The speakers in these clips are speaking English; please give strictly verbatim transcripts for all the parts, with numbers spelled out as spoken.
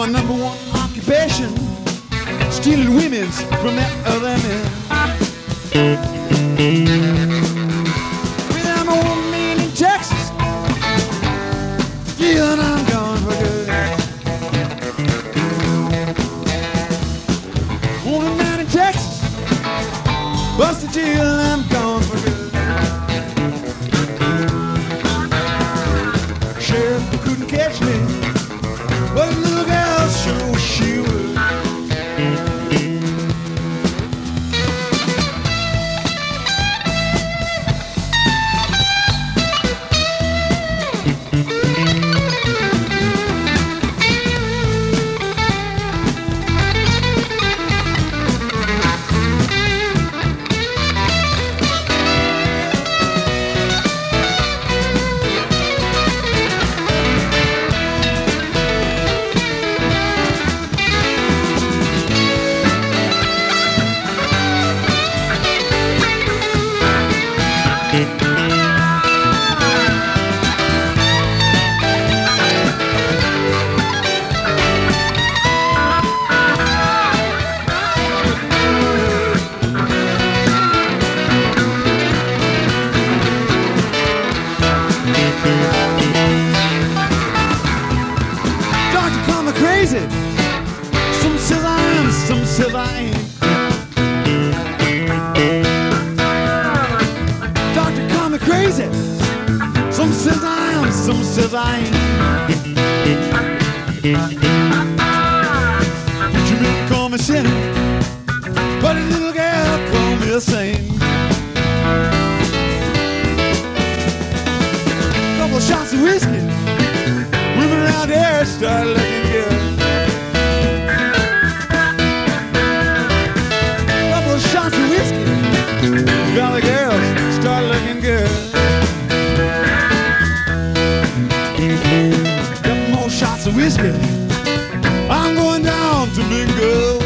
number one occupation, stealing women's from that other men. With I'm old man in Texas, yeah, and I'm gone for good. Old man in Texas, busted till I'm gone for good. Sheriff couldn't catch me, but a little girl sure she would. Some says I am, some says I ain't. Doctor, call me crazy. Some says I am, some says I ain't. You may call me sinner, but a little girl call me a saint. Couple of shots of whiskey, women around there start looking good. Shots of whiskey, valley girls start looking good. Couple more shots of whiskey, I'm going down to mingle.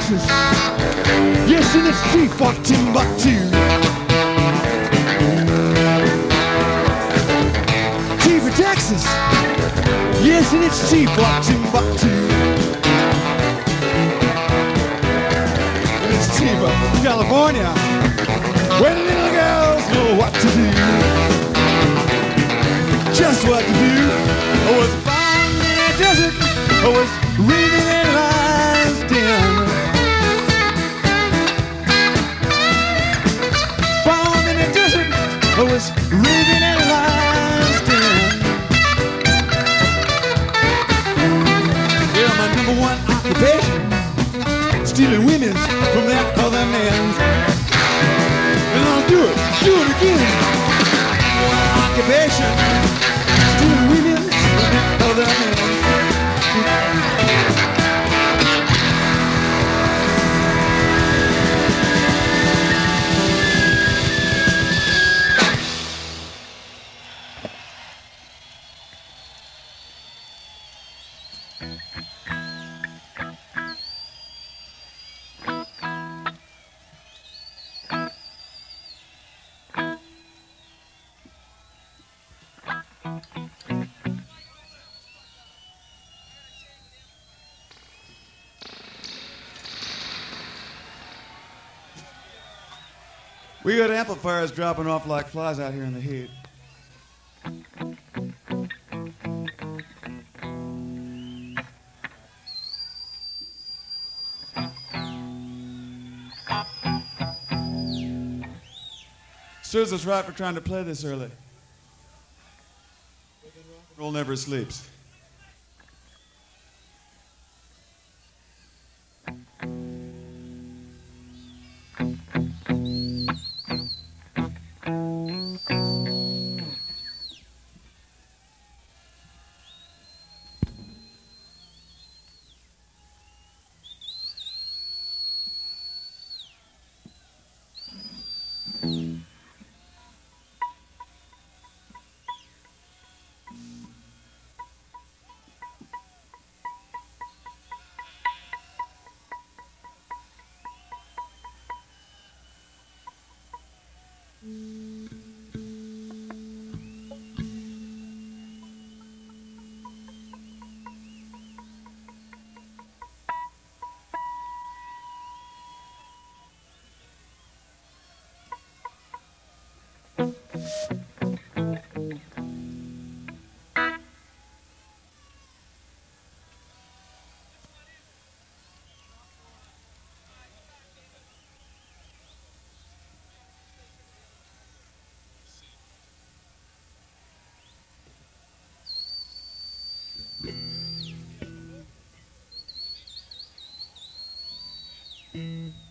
Texas. Yes, and it's T for Timbuktu. T for Texas. Yes, and it's T for Timbuktu. And it's T for California, where the little girls know what to do. Just what to do. I was born in a desert. I was reading in lines dim. Born in a desert. I was reading in lines dim. Yeah, my number one occupation, stealing women from that other man's. And I'll do it, do it again. One occupation, stealing women from that other man's. We got amplifiers dropping off like flies out here in the heat. Serves us right for trying to play this early. Roll never sleeps. Mm.